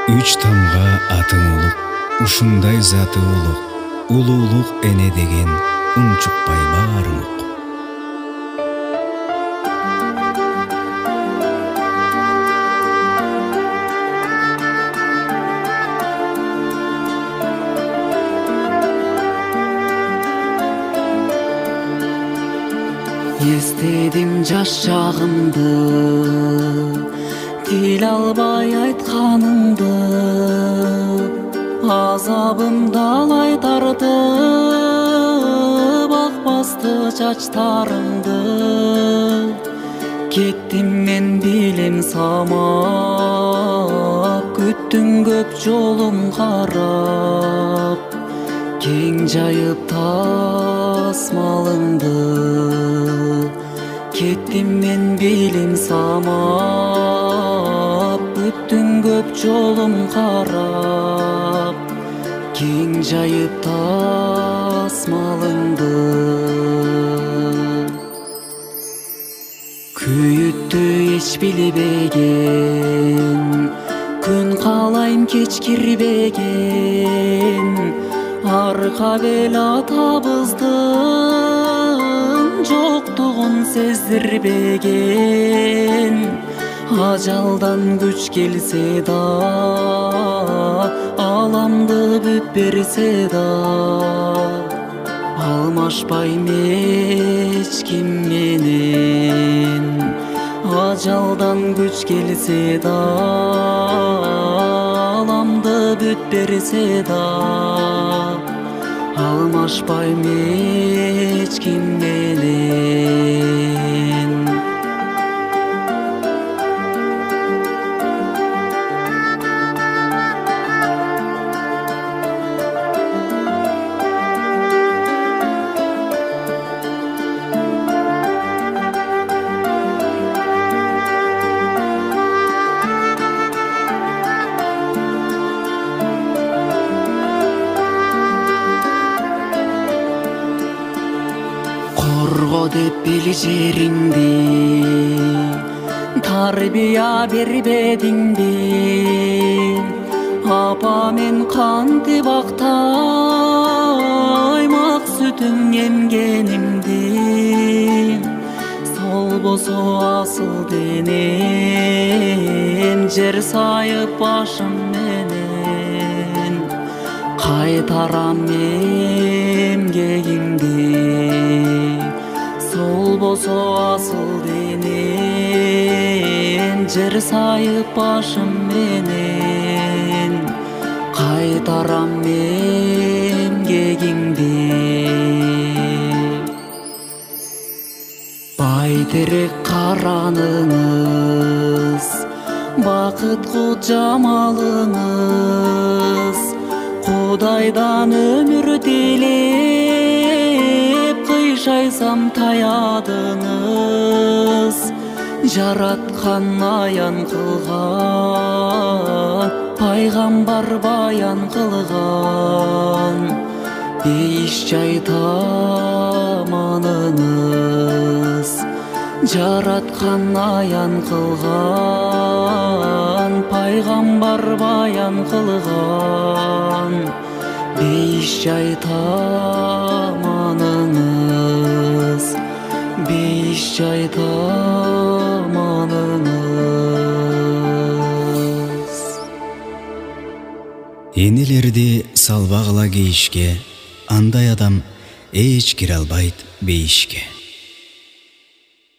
Үч тамга атың улук, ушундай заты улук, улуулук эне деген унчукпай баарың ук. Естедим жаш чагымды, тил албай айтканыңды, азабым далай тартып, ак басты чачтарыңды. Кеттим мен билем самап, күттүң көп жолум карап, кең жайып тасмалыңды. Кеттим мен билим самап, бүттүң көп жолум карап, кең жайып тасмалыңды. Күйүттү эч билбеген, күн калайм кеч кирбеген, арка бел атабыздын жоктугун сездирбеген. Ажалдан күч келсе да, аламды бүт берсе да, алмашпайм эч ким менен. Ажалдан күч келсе да, аламды бүт берсе да, алмашпайм эч ким менен. Корго деп бил жериңди, тарбия бербедиңби. Апа мен кантип актайм ак сүтүң эмгенимди. Солбосо асыл денем, жер сайып башым менен, кайтарам эмгегиңди. Солбосо асыл денем, жер сайып башым менен, кайтарам эмгегиңди. Байтерек караныңыз, бакытку жамалыңыз, Кудайдан өмүр тилеп, кыйшайсам таядыңыз. Жараткан аян кылган, пайгамбар баян кылган, бейиш жай таманыңыз. Жараткан аян кылган, пайгамбар баян кылган, бейиш жай таманыңыз. Бейиш жай таманыңыз. Энелерди салбагыла кейишке, андай адам эч кире албайт бейишке.